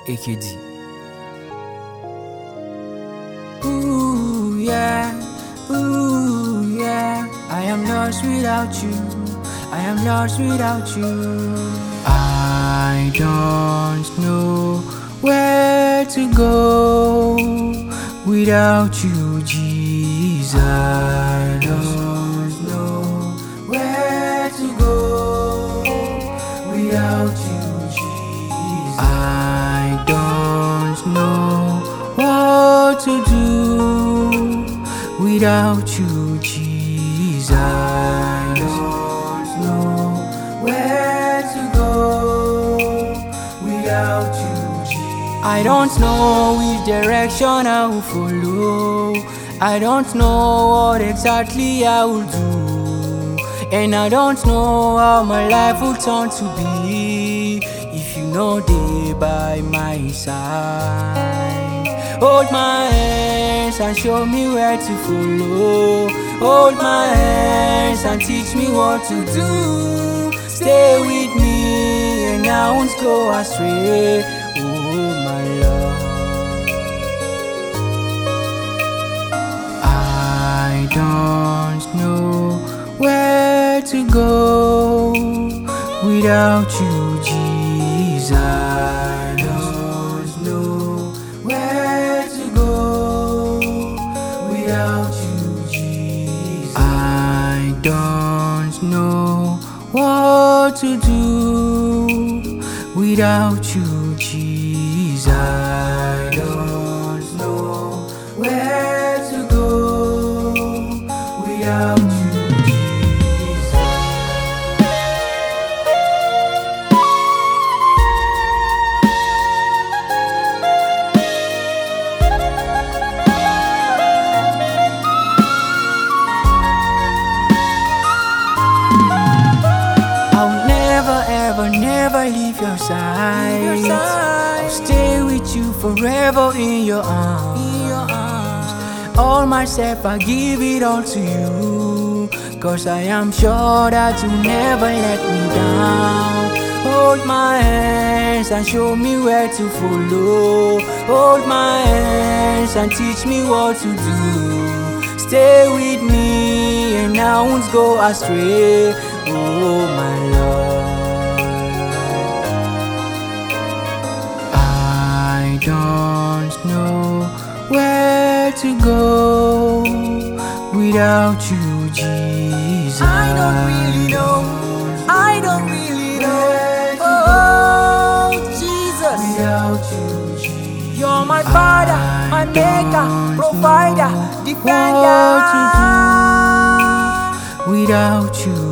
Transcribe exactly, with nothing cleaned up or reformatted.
A K D. Ooh yeah, ooh yeah. I am lost without you. I am lost without you. I don't know where to go without you, Jesus. I don't know where to go without you, Jesus. I don't know what to do without you, Jesus. I don't know where to go without you, Jesus. I don't know which direction I will follow. I don't know what exactly I will do, and I don't know how my life will turn to be if you know they by my side. Hold my hands and show me where to follow. Hold my hands and teach me what to do. Stay with me and I won't go astray. Oh my Lord, I don't know where to go without you, Jesus. I don't know where to go without you, Jesus. I don't know what to do without you, Jesus. I don't know where to go without you. Ever, never leave your side. Leave your side. I'll stay with you forever in your arms. In your arms. All myself, I give it all to you, 'cause I am sure that you never let me down. Hold my hands and show me where to follow. Hold my hands and teach me what to do. Stay with me and I won't go astray. Oh my Lord, I don't know where to go without you, Jesus. I don't really know. I don't really know. Oh, Jesus. Without you, Jesus. You're my Father, my Maker, Provider, Defender. What to do without you,